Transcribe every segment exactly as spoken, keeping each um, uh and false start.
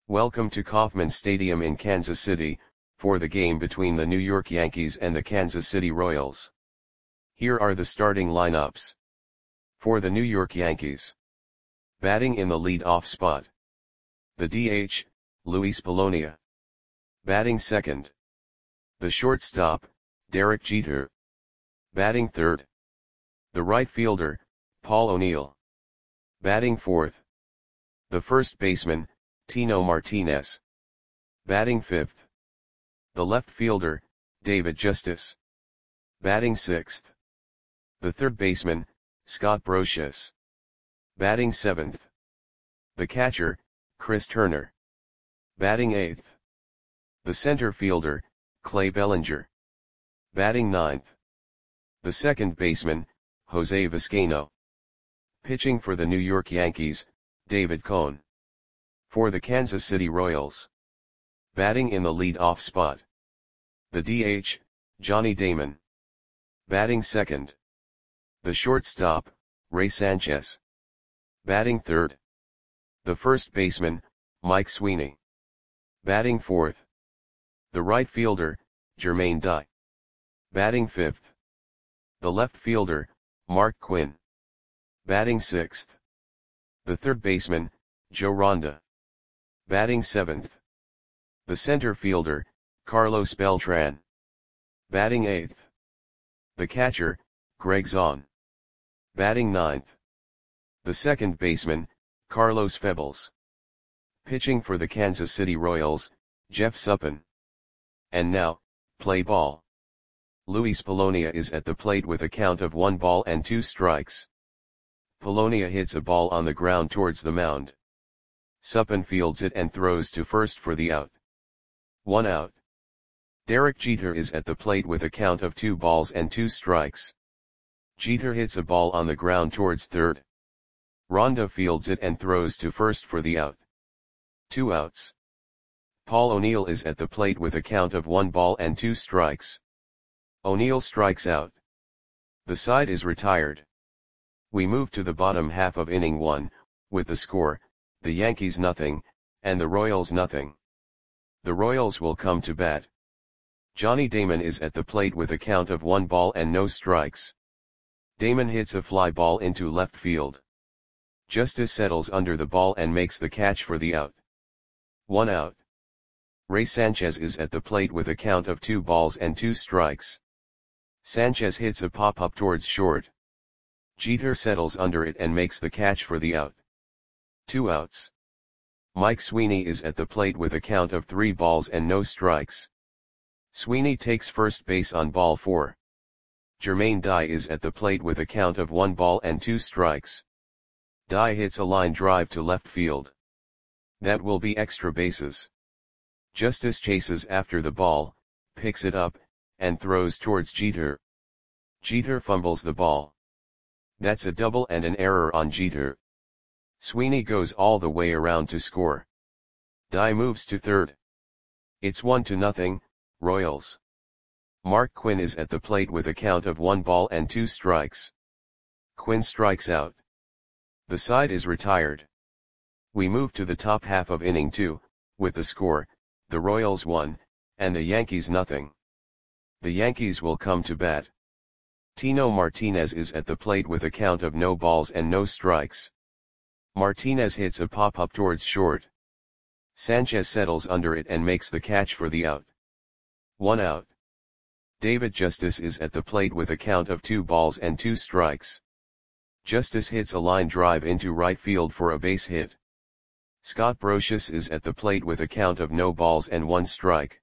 Welcome to Kauffman Stadium in Kansas City, for the game between the New York Yankees and the Kansas City Royals. Here are the starting lineups. For the New York Yankees. Batting in the lead-off spot. The D H, Luis Polonia. Batting second. The shortstop, Derek Jeter. Batting third. The right fielder, Paul O'Neill. Batting fourth. The first baseman, Tino Martinez. Batting fifth. The left fielder, David Justice. Batting sixth. The third baseman, Scott Brosius. Batting seventh. The catcher, Chris Turner. Batting eighth. The center fielder, Clay Bellinger. Batting ninth. The second baseman, Jose Vizcaino. Pitching for the New York Yankees, David Cone. For the Kansas City Royals. Batting in the lead-off spot. The D H, Johnny Damon. Batting second. The shortstop, Ray Sanchez. Batting third. The first baseman, Mike Sweeney. Batting fourth. The right fielder, Jermaine Dye. Batting fifth. The left fielder, Mark Quinn. Batting sixth. The third baseman, Joe Ronda. Batting seventh. The center fielder, Carlos Beltran. Batting eighth. The catcher, Greg Zahn. Batting ninth. The second baseman, Carlos Febles. Pitching for the Kansas City Royals, Jeff Suppan. And now, play ball. Luis Polonia is at the plate with a count of one ball and two strikes. Polonia hits a ball on the ground towards the mound. Suppan fields it and throws to first for the out. One out. Derek Jeter is at the plate with a count of two balls and two strikes. Jeter hits a ball on the ground towards third. Ronda fields it and throws to first for the out. Two outs. Paul O'Neill is at the plate with a count of one ball and two strikes. O'Neill strikes out. The side is retired. We move to the bottom half of inning one, with the score, the Yankees nothing, and the Royals nothing. The Royals will come to bat. Johnny Damon is at the plate with a count of one ball and no strikes. Damon hits a fly ball into left field. Justice settles under the ball and makes the catch for the out. One out. Ray Sanchez is at the plate with a count of two balls and two strikes. Sanchez hits a pop-up towards short. Jeter settles under it and makes the catch for the out. Two outs. Mike Sweeney is at the plate with a count of three balls and no strikes. Sweeney takes first base on ball four. Jermaine Dye is at the plate with a count of one ball and two strikes. Dye hits a line drive to left field. That will be extra bases. Justice chases after the ball, picks it up, and throws towards Jeter. Jeter fumbles the ball. That's a double and an error on Jeter. Sweeney goes all the way around to score. Dye moves to third. It's one to nothing, Royals. Mark Quinn is at the plate with a count of one ball and two strikes. Quinn strikes out. The side is retired. We move to the top half of inning two, with the score, the Royals one, and the Yankees nothing. The Yankees will come to bat. Tino Martinez is at the plate with a count of no balls and no strikes. Martinez hits a pop-up towards short. Sanchez settles under it and makes the catch for the out. One out. David Justice is at the plate with a count of two balls and two strikes. Justice hits a line drive into right field for a base hit. Scott Brosius is at the plate with a count of no balls and one strike.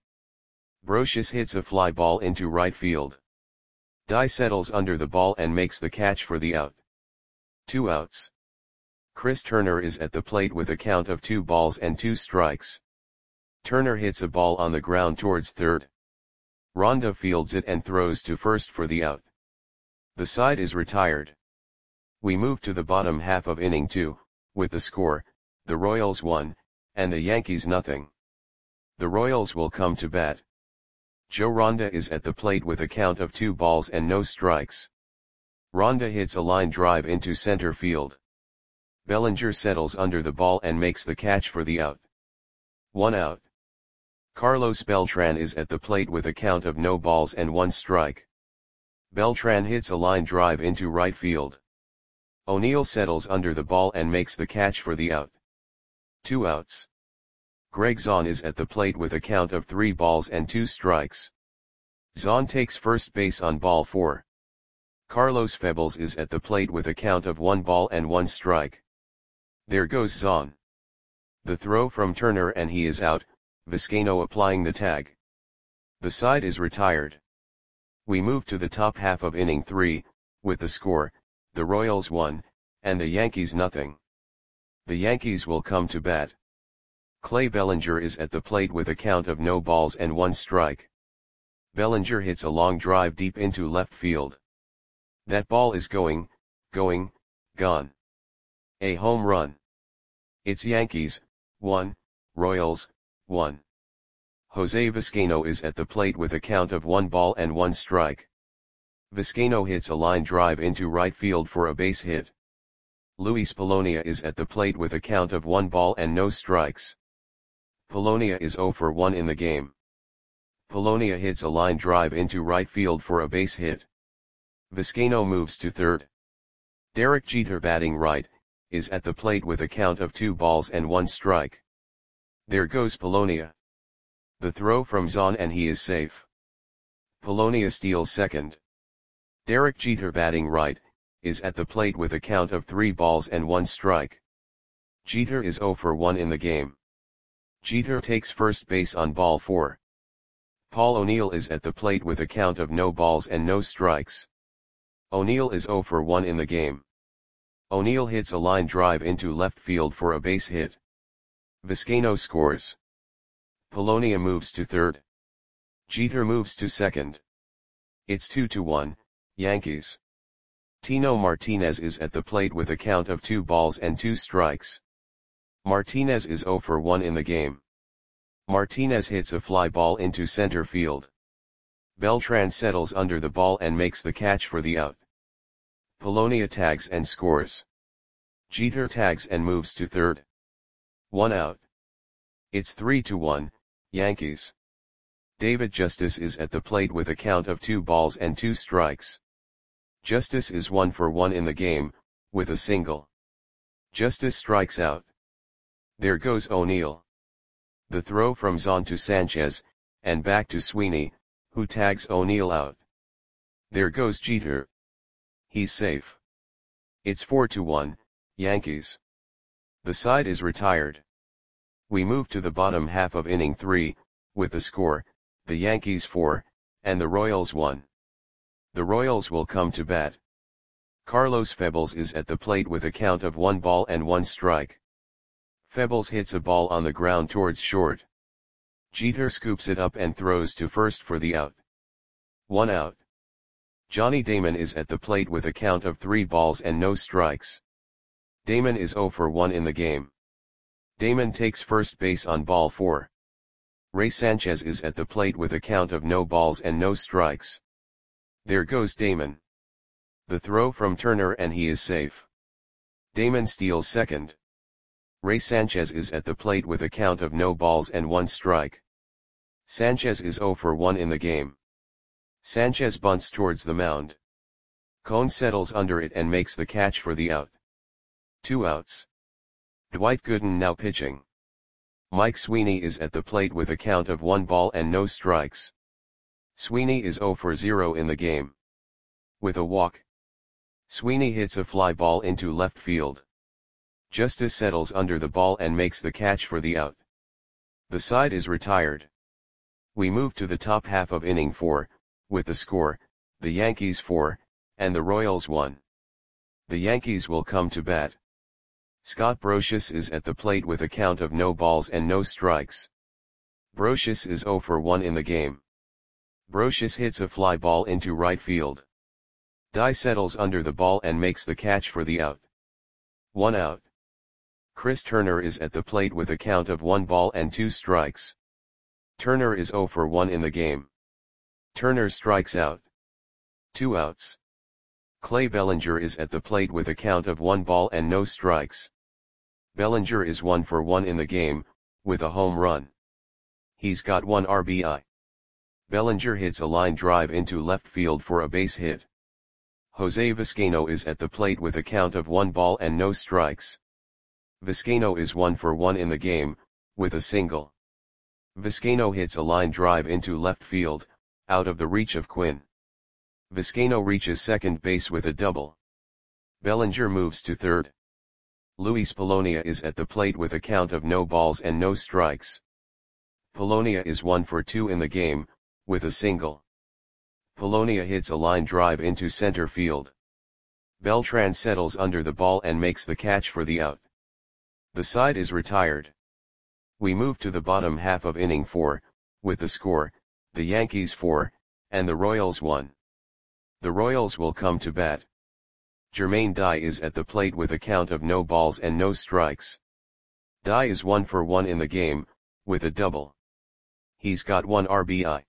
Brosius hits a fly ball into right field. Dye settles under the ball and makes the catch for the out. Two outs. Chris Turner is at the plate with a count of two balls and two strikes. Turner hits a ball on the ground towards third. Ronda fields it and throws to first for the out. The side is retired. We move to the bottom half of inning two, with the score, the Royals one, and the Yankees nothing. The Royals will come to bat. Joe Ronda is at the plate with a count of two balls and no strikes. Ronda hits a line drive into center field. Bellinger settles under the ball and makes the catch for the out. one out. Carlos Beltran is at the plate with a count of no balls and one strike. Beltran hits a line drive into right field. O'Neill settles under the ball and makes the catch for the out. Two outs. Greg Zaun is at the plate with a count of three balls and two strikes. Zaun takes first base on ball four. Carlos Febles is at the plate with a count of one ball and one strike. There goes Zaun. The throw from Turner and he is out, Vizcaino applying the tag. The side is retired. We move to the top half of inning three, with the score, the Royals one, and the Yankees nothing. The Yankees will come to bat. Clay Bellinger is at the plate with a count of no balls and one strike. Bellinger hits a long drive deep into left field. That ball is going, going, gone. A home run. It's Yankees, one, Royals, one. Jose Vizcaino is at the plate with a count of one ball and one strike. Vizcaino hits a line drive into right field for a base hit. Luis Polonia is at the plate with a count of one ball and no strikes. Polonia is zero for one in the game. Polonia hits a line drive into right field for a base hit. Vizcaino moves to third. Derek Jeter, batting right, is at the plate with a count of two balls and one strike. There goes Polonia. The throw from Zaun and he is safe. Polonia steals second. Derek Jeter, batting right, is at the plate with a count of three balls and one strike. Jeter is zero for one in the game. Jeter takes first base on ball four. Paul O'Neill is at the plate with a count of no balls and no strikes. O'Neill is zero for one in the game. O'Neill hits a line drive into left field for a base hit. Vizcaino scores. Polonia moves to third. Jeter moves to second. It's two to one, Yankees. Tino Martinez is at the plate with a count of two balls and two strikes. Martinez is zero for one in the game. Martinez hits a fly ball into center field. Beltran settles under the ball and makes the catch for the out. Polonia tags and scores. Jeter tags and moves to third. One out. It's three to one, Yankees. David Justice is at the plate with a count of two balls and two strikes. Justice is one for one in the game, with a single. Justice strikes out. There goes O'Neill. The throw from Zaun to Sanchez, and back to Sweeney, who tags O'Neill out. There goes Jeter. He's safe. It's four to one, Yankees. The side is retired. We move to the bottom half of inning three, with the score, the Yankees four, and the Royals one. The Royals will come to bat. Carlos Febles is at the plate with a count of one ball and one strike. Febles hits a ball on the ground towards short. Jeter scoops it up and throws to first for the out. One out. Johnny Damon is at the plate with a count of three balls and no strikes. Damon is zero for one in the game. Damon takes first base on ball four. Ray Sanchez is at the plate with a count of no balls and no strikes. There goes Damon. The throw from Turner and he is safe. Damon steals second. Ray Sanchez is at the plate with a count of no balls and one strike. Sanchez is zero for one in the game. Sanchez bunts towards the mound. Cone settles under it and makes the catch for the out. Two outs. Dwight Gooden now pitching. Mike Sweeney is at the plate with a count of one ball and no strikes. Sweeney is zero for zero in the game. With a walk. Sweeney hits a fly ball into left field. Justice settles under the ball and makes the catch for the out. The side is retired. We move to the top half of inning four, with the score, the Yankees four, and the Royals one. The Yankees will come to bat. Scott Brosius is at the plate with a count of no balls and no strikes. Brosius is zero for one in the game. Brosius hits a fly ball into right field. Dye settles under the ball and makes the catch for the out. One out. Chris Turner is at the plate with a count of one ball and two strikes. Turner is zero for one in the game. Turner strikes out. Two outs. Clay Bellinger is at the plate with a count of one ball and no strikes. Bellinger is one for one in the game, with a home run. He's got one R B I. Bellinger hits a line drive into left field for a base hit. Jose Vizcaino is at the plate with a count of one ball and no strikes. Vizcaino is one for one in the game, with a single. Vizcaino hits a line drive into left field, out of the reach of Quinn. Vizcaino reaches second base with a double. Bellinger moves to third. Luis Polonia is at the plate with a count of no balls and no strikes. Polonia is one for two in the game, with a single. Polonia hits a line drive into center field. Beltran settles under the ball and makes the catch for the out. The side is retired. We move to the bottom half of inning four, with the score, the Yankees four, and the Royals one. The Royals will come to bat. Jermaine Dye is at the plate with a count of no balls and no strikes. Dye is one for one in the game, with a double. He's got one R B I.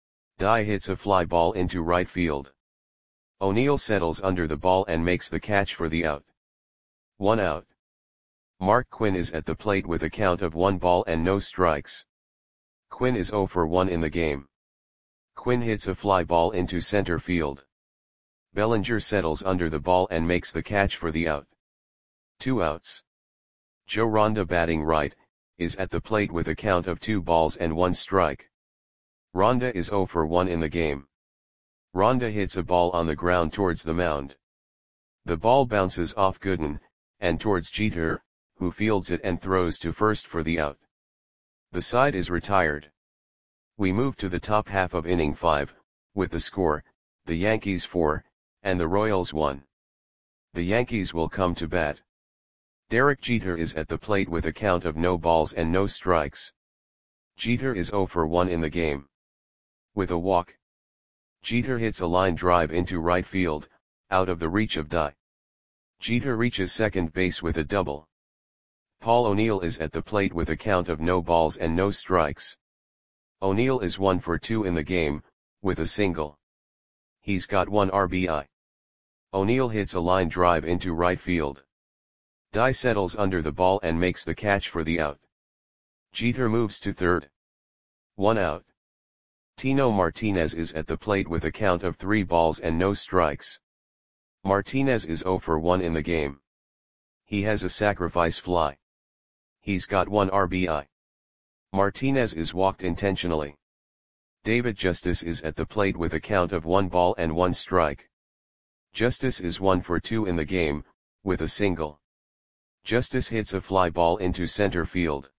Dye hits a fly ball into right field. O'Neill settles under the ball and makes the catch for the out. One out. Mark Quinn is at the plate with a count of one ball and no strikes. Quinn is zero for one in the game. Quinn hits a fly ball into center field. Bellinger settles under the ball and makes the catch for the out. Two outs. Joe Ronda, batting right, is at the plate with a count of two balls and one strike. Ronda is zero for one in the game. Ronda hits a ball on the ground towards the mound. The ball bounces off Gooden, and towards Jeter, who fields it and throws to first for the out. The side is retired. We move to the top half of inning five, with the score, the Yankees four, and the Royals one. The Yankees will come to bat. Derek Jeter is at the plate with a count of no balls and no strikes. Jeter is zero for one in the game. With a walk. Jeter hits a line drive into right field, out of the reach of Dye. Jeter reaches second base with a double. Paul O'Neill is at the plate with a count of no balls and no strikes. O'Neill is one for two in the game, with a single. He's got one R B I. O'Neill hits a line drive into right field. Dye settles under the ball and makes the catch for the out. Jeter moves to third. One out. Tino Martinez is at the plate with a count of three balls and no strikes. Martinez is zero for one in the game. He has a sacrifice fly. He's got one R B I. Martinez is walked intentionally. David Justice is at the plate with a count of one ball and one strike. Justice is one for two in the game, with a single. Justice hits a fly ball into center field.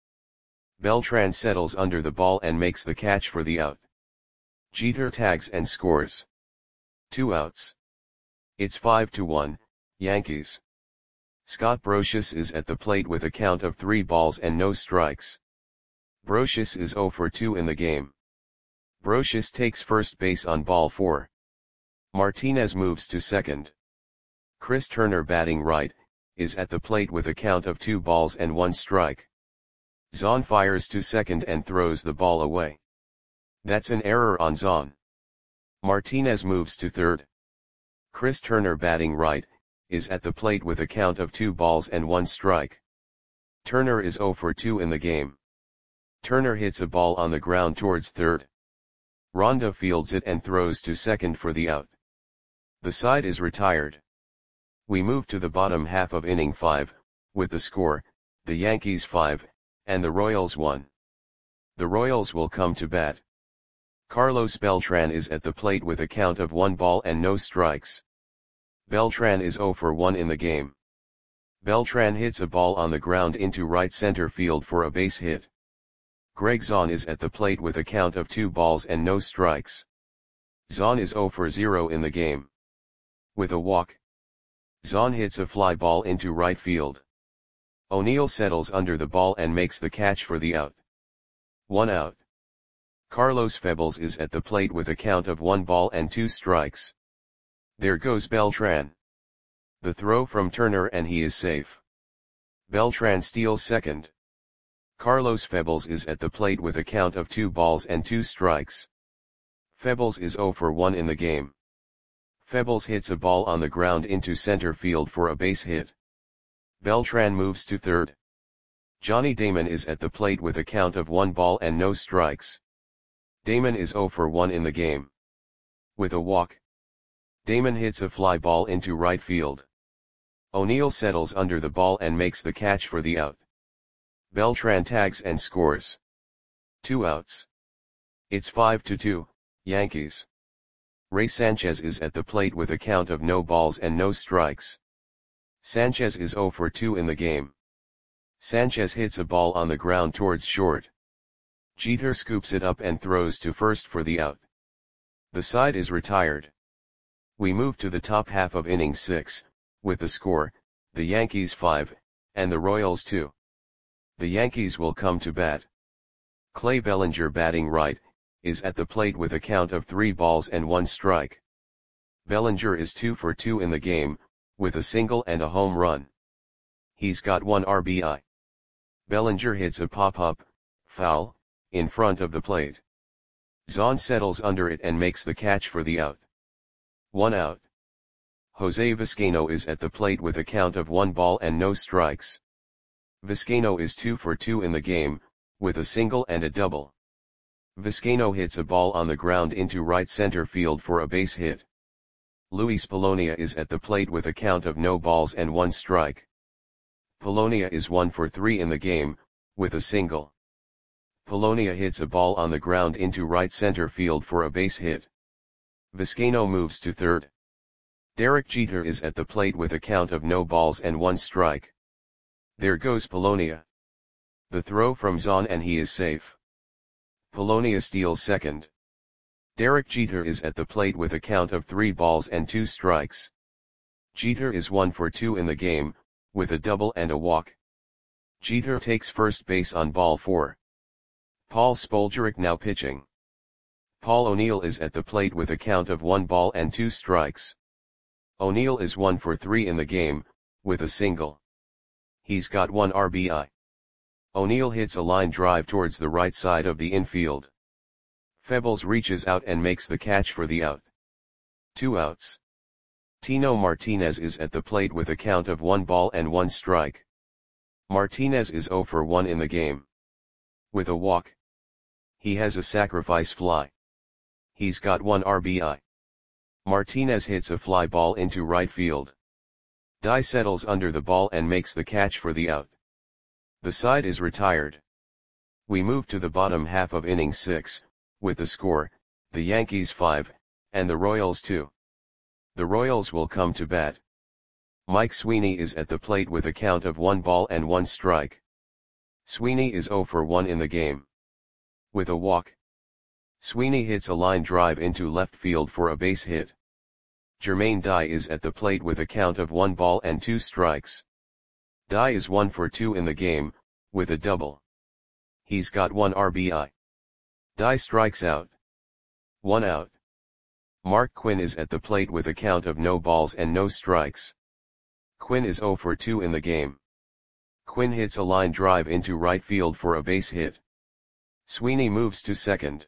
Beltran settles under the ball and makes the catch for the out. Jeter tags and scores. Two outs. It's five to one, Yankees. Scott Brosius is at the plate with a count of three balls and no strikes. Brosius is zero for two in the game. Brosius takes first base on ball four. Martinez moves to second. Chris Turner, batting right, is at the plate with a count of two balls and one strike. Zahn fires to second and throws the ball away. That's an error on Zahn. Martinez moves to third. Chris Turner, batting right, is at the plate with a count of two balls and one strike. Turner is zero for two in the game. Turner hits a ball on the ground towards third. Ronda fields it and throws to second for the out. The side is retired. We move to the bottom half of inning five, with the score, the Yankees five, and the Royals one. The Royals will come to bat. Carlos Beltran is at the plate with a count of one ball and no strikes. Beltran is zero for one in the game. Beltran hits a ball on the ground into right center field for a base hit. Greg Zahn is at the plate with a count of two balls and no strikes. Zahn is zero for zero in the game. With a walk. Zahn hits a fly ball into right field. O'Neill settles under the ball and makes the catch for the out. One out. Carlos Febles is at the plate with a count of one ball and two strikes. There goes Beltran. The throw from Turner and he is safe. Beltran steals second. Carlos Febles is at the plate with a count of two balls and two strikes. Febles is zero for one in the game. Febles hits a ball on the ground into center field for a base hit. Beltran moves to third. Johnny Damon is at the plate with a count of one ball and no strikes. Damon is zero for one in the game. With a walk, Damon hits a fly ball into right field. O'Neill settles under the ball and makes the catch for the out. Beltran tags and scores. Two outs. It's five to two, Yankees. Ray Sanchez is at the plate with a count of no balls and no strikes. Sanchez is zero for two in the game. Sanchez hits a ball on the ground towards short. Jeter scoops it up and throws to first for the out. The side is retired. We move to the top half of inning six, with the score, the Yankees five, and the Royals two. The Yankees will come to bat. Clay Bellinger, batting right, is at the plate with a count of three balls and one strike. Bellinger is two for two in the game, with a single and a home run. He's got one R B I. Bellinger hits a pop-up, foul, in front of the plate. Zahn settles under it and makes the catch for the out. One out. Jose Vizcaino is at the plate with a count of one ball and no strikes. Vizcaino is two for two in the game, with a single and a double. Vizcaino hits a ball on the ground into right center field for a base hit. Luis Polonia is at the plate with a count of no balls and one strike. Polonia is one for three in the game, with a single. Polonia hits a ball on the ground into right center field for a base hit. Vizcaino moves to third. Derek Jeter is at the plate with a count of no balls and one strike. There goes Polonia. The throw from Zahn and he is safe. Polonia steals second. Derek Jeter is at the plate with a count of three balls and two strikes. Jeter is one for two in the game, with a double and a walk. Jeter takes first base on ball four. Paul Spoljaric now pitching. Paul O'Neill is at the plate with a count of one ball and two strikes. O'Neill is one for three in the game, with a single. He's got one R B I. O'Neill hits a line drive towards the right side of the infield. Febles reaches out and makes the catch for the out. Two outs. Tino Martinez is at the plate with a count of one ball and one strike. Martinez is zero for one in the game. With a walk, he has a sacrifice fly. He's got one R B I. Martinez hits a fly ball into right field. Dye settles under the ball and makes the catch for the out. The side is retired. We move to the bottom half of inning six, with the score, the Yankees five, and the Royals two. The Royals will come to bat. Mike Sweeney is at the plate with a count of one ball and one strike. Sweeney is zero for one in the game. With a walk, Sweeney hits a line drive into left field for a base hit. Jermaine Dye is at the plate with a count of one ball and two strikes. Dye is one for two in the game, with a double. He's got one R B I. Dye strikes out. One out. Mark Quinn is at the plate with a count of no balls and no strikes. Quinn is zero for two in the game. Quinn hits a line drive into right field for a base hit. Sweeney moves to second.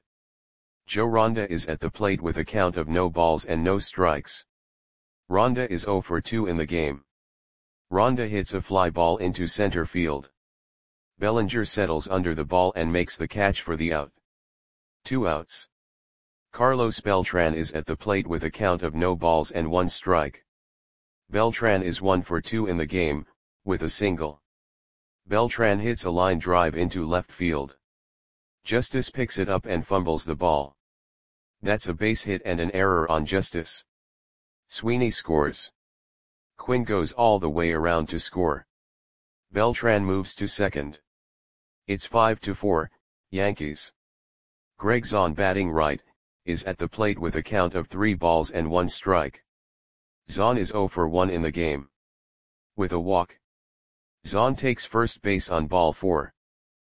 Joe Ronda is at the plate with a count of no balls and no strikes. Ronda is zero for two in the game. Ronda hits a fly ball into center field. Bellinger settles under the ball and makes the catch for the out. Two outs. Carlos Beltran is at the plate with a count of no balls and one strike. Beltran is one for two in the game, with a single. Beltran hits a line drive into left field. Justice picks it up and fumbles the ball. That's a base hit and an error on Justice. Sweeney scores. Quinn goes all the way around to score. Beltran moves to second. It's five to four, Yankees. Greg Zahn, batting right, is at the plate with a count of three balls and one strike. Zahn is zero for one in the game. With a walk, Zahn takes first base on ball four.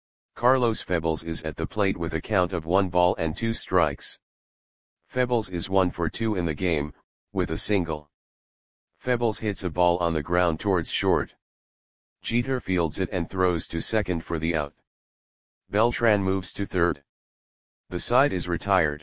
Carlos Febles is at the plate with a count of one ball and two strikes. Febles is one for two in the game, with a single. Febles hits a ball on the ground towards short. Jeter fields it and throws to second for the out. Beltran moves to third. The side is retired.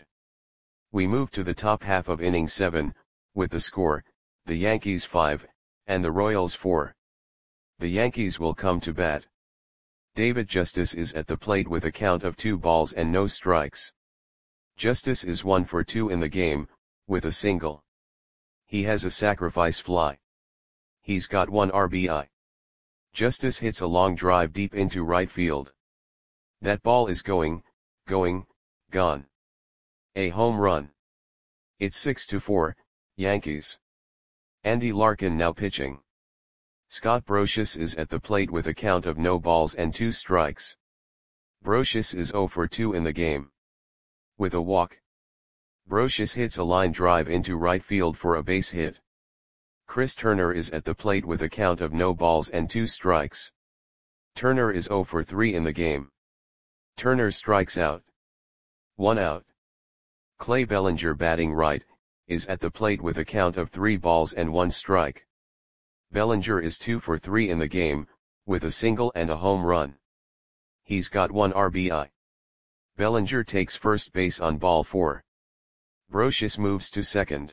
We move to the top half of inning seven, with the score, the Yankees five, and the Royals four. The Yankees will come to bat. David Justice is at the plate with a count of two balls and no strikes. Justice is one for two in the game, with a single. He has a sacrifice fly. He's got one R B I. Justice hits a long drive deep into right field. That ball is going, going, gone. A home run. It's six to four, Yankees. Andy Larkin now pitching. Scott Brosius is at the plate with a count of no balls and two strikes. Brosius is zero for two in the game. With a walk. Brosius hits a line drive into right field for a base hit. Chris Turner is at the plate with a count of no balls and two strikes. Turner is zero for three in the game. Turner strikes out. One out. Clay Bellinger, batting right, is at the plate with a count of three balls and one strike. Bellinger is two for three in the game, with a single and a home run. He's got one R B I. Bellinger takes first base on ball four. Brosius moves to second.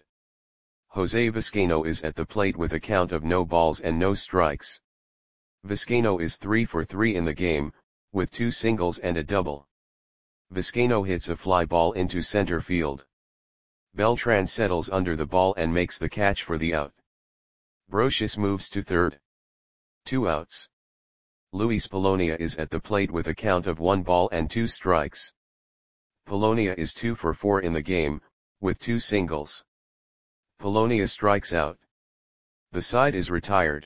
Jose Vizcaino is at the plate with a count of no balls and no strikes. Vizcaino is three for three in the game, with two singles and a double. Vizcaino hits a fly ball into center field. Beltran settles under the ball and makes the catch for the out. Brosius moves to third. Two outs. Luis Polonia is at the plate with a count of one ball and two strikes. Polonia is two for four in the game, with two singles. Polonia strikes out. The side is retired.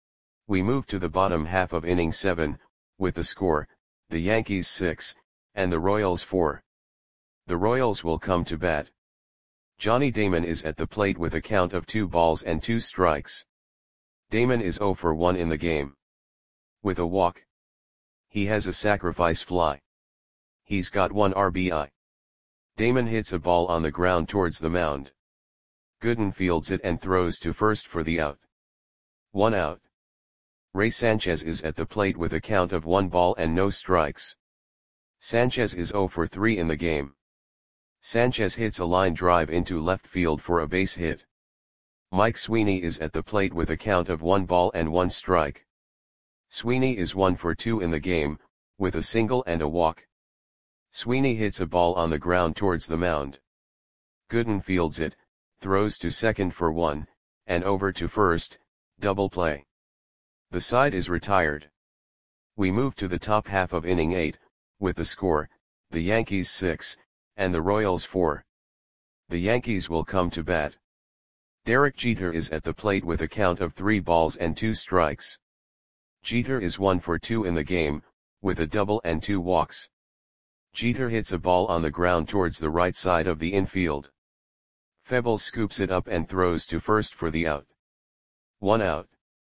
We move to the bottom half of inning seven, with the score, the Yankees six, and the Royals four. The Royals will come to bat. Johnny Damon is at the plate with a count of two balls and two strikes. Damon is zero for one in the game. With a walk. He has a sacrifice fly. He's got one R B I. Damon hits a ball on the ground towards the mound. Gooden fields it and throws to first for the out. One out. Ray Sanchez is at the plate with a count of one ball and no strikes. Sanchez is zero for three in the game. Sanchez hits a line drive into left field for a base hit. Mike Sweeney is at the plate with a count of one ball and one strike. Sweeney is one for two in the game, with a single and a walk. Sweeney hits a ball on the ground towards the mound. Gooden fields it, throws to second for one, and over to first, double play. The side is retired. We move to the top half of inning eight, with the score, the Yankees six, and the Royals four. The Yankees will come to bat. Derek Jeter is at the plate with a count of three balls and two strikes. Jeter is one for two in the game, with a double and two walks. Jeter hits a ball on the ground towards the right side of the infield. Febles scoops it up and throws to first for the out. One out.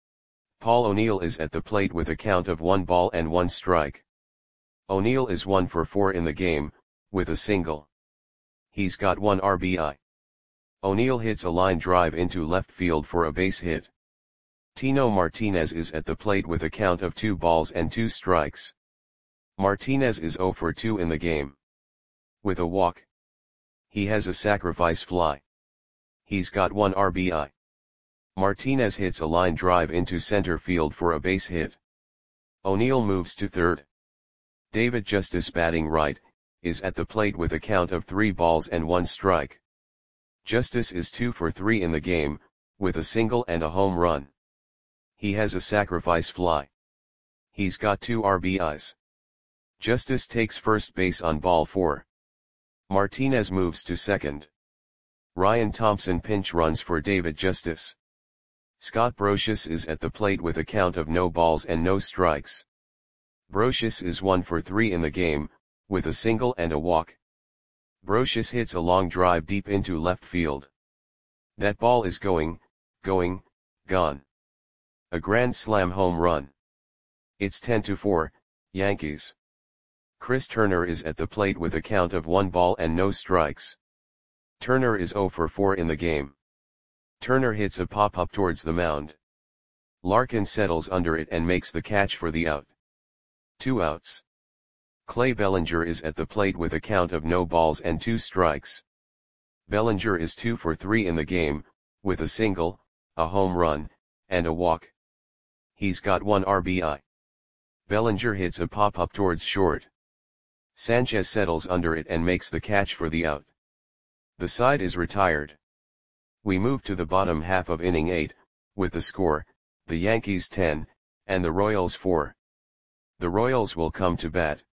Paul O'Neill is at the plate with a count of one ball and one strike. O'Neill is one for four in the game, with a single. He's got one R B I. O'Neill hits a line drive into left field for a base hit. Tino Martinez is at the plate with a count of two balls and two strikes. Martinez is zero for two in the game. With a walk. He has a sacrifice fly. He's got one R B I. Martinez hits a line drive into center field for a base hit. O'Neill moves to third. David Justice, batting right, is at the plate with a count of three balls and one strike. Justice is two for three in the game, with a single and a home run. He has a sacrifice fly. He's got two R B Is. Justice takes first base on ball four. Martinez moves to second. Ryan Thompson pinch runs for David Justice. Scott Brosius is at the plate with a count of no balls and no strikes. Brosius is one for three in the game, with a single and a walk. Brosius hits a long drive deep into left field. That ball is going, going, gone. A grand slam home run. It's ten to four, Yankees. Chris Turner is at the plate with a count of one ball and no strikes. Turner is zero for four in the game. Turner hits a pop-up towards the mound. Larkin settles under it and makes the catch for the out. Two outs. Clay Bellinger is at the plate with a count of no balls and two strikes. Bellinger is two for three in the game, with a single, a home run, and a walk. He's got one R B I. Bellinger hits a pop-up towards short. Sanchez settles under it and makes the catch for the out. The side is retired. We move to the bottom half of inning eight, with the score, the Yankees ten, and the Royals four. The Royals will come to bat.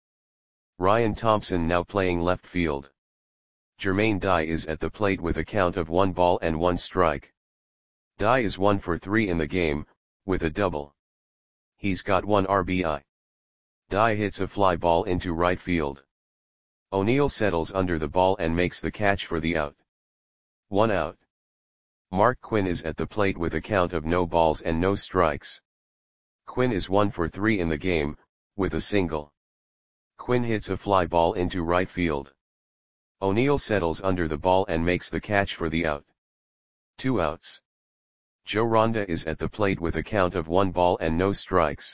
Ryan Thompson now playing left field. Jermaine Dye is at the plate with a count of one ball and one strike. Dye is one for three in the game, with a double. He's got one R B I. Dye hits a fly ball into right field. O'Neill settles under the ball and makes the catch for the out. One out. Mark Quinn is at the plate with a count of no balls and no strikes. Quinn is one for three in the game, with a single. Quinn hits a fly ball into right field. O'Neill settles under the ball and makes the catch for the out. Two outs. Joe Ronda is at the plate with a count of one ball and no strikes.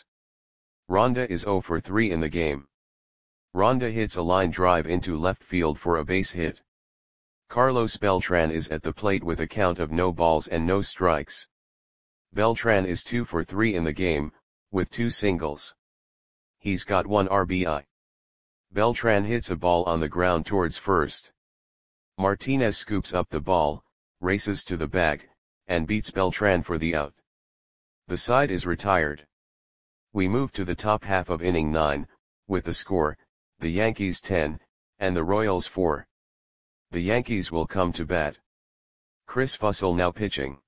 Ronda is zero for three in the game. Ronda hits a line drive into left field for a base hit. Carlos Beltran is at the plate with a count of no balls and no strikes. Beltran is two for three in the game, with two singles. He's got one R B I. Beltran hits a ball on the ground towards first. Martinez scoops up the ball, races to the bag, and beats Beltran for the out. The side is retired. We move to the top half of inning nine, with the score, the Yankees ten, and the Royals four. The Yankees will come to bat. Chris Fussell now pitching.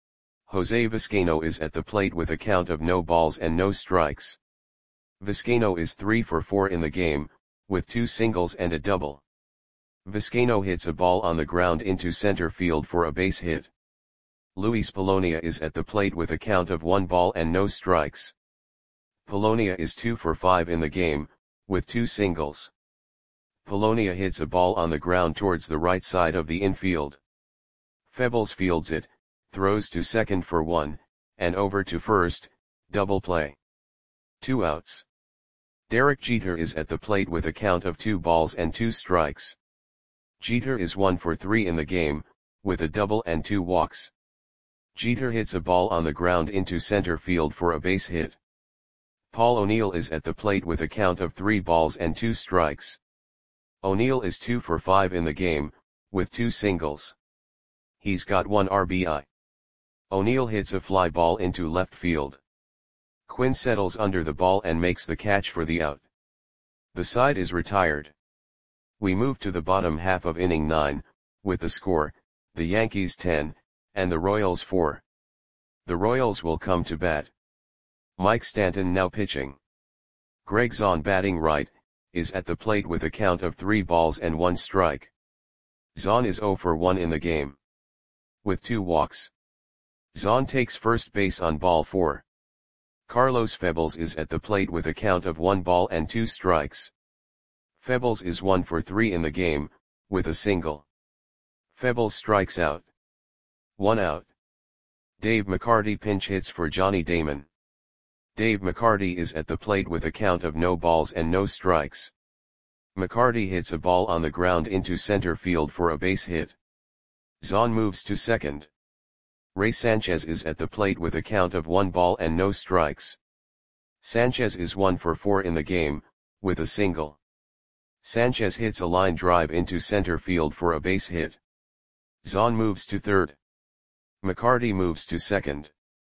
Jose Vizcaino is at the plate with a count of no balls and no strikes. Vizcaino is three for four in the game, with two singles and a double. Vizcaino hits a ball on the ground into center field for a base hit. Luis Polonia is at the plate with a count of one ball and no strikes. Polonia is two for five in the game, with two singles. Polonia hits a ball on the ground towards the right side of the infield. Febles fields it, throws to second for one, and over to first, double play. Two outs. Derek Jeter is at the plate with a count of two balls and two strikes. Jeter is one for three in the game, with a double and two walks. Jeter hits a ball on the ground into center field for a base hit. Paul O'Neill is at the plate with a count of three balls and two strikes. O'Neill is two for five in the game, with two singles. He's got one R B I. O'Neill hits a fly ball into left field. Quinn settles under the ball and makes the catch for the out. The side is retired. We move to the bottom half of inning nine, with the score, the Yankees ten, and the Royals four. The Royals will come to bat. Mike Stanton now pitching. Greg Zahn batting right, is at the plate with a count of three balls and one strike. Zahn is zero for one in the game, with two walks. Zahn takes first base on ball four. Carlos Febles is at the plate with a count of one ball and two strikes. Febles is one for three in the game, with a single. Febles strikes out. One out. Dave McCarty pinch hits for Johnny Damon. Dave McCarty is at the plate with a count of no balls and no strikes. McCarty hits a ball on the ground into center field for a base hit. Zahn moves to second. Ray Sanchez is at the plate with a count of one ball and no strikes. Sanchez is one for four in the game, with a single. Sanchez hits a line drive into center field for a base hit. Zahn moves to third. McCarty moves to second.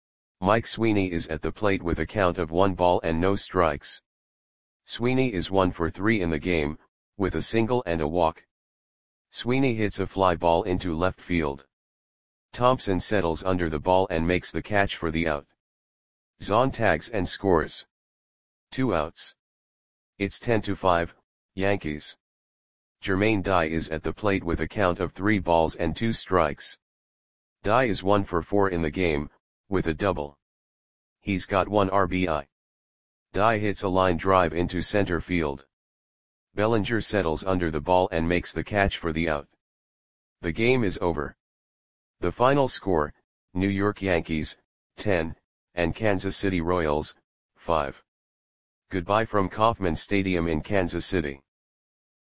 Mike Sweeney is at the plate with a count of one ball and no strikes. Sweeney is one for three in the game, with a single and a walk. Sweeney hits a fly ball into left field. Thompson settles under the ball and makes the catch for the out. Zahn tags and scores. Two outs. It's ten to five, Yankees. Jermaine Dye is at the plate with a count of three balls and two strikes. Dye is one for four in the game, with a double. He's got one R B I. Dye hits a line drive into center field. Bellinger settles under the ball and makes the catch for the out. The game is over. The final score, New York Yankees, ten, and Kansas City Royals, five. Goodbye from Kauffman Stadium in Kansas City.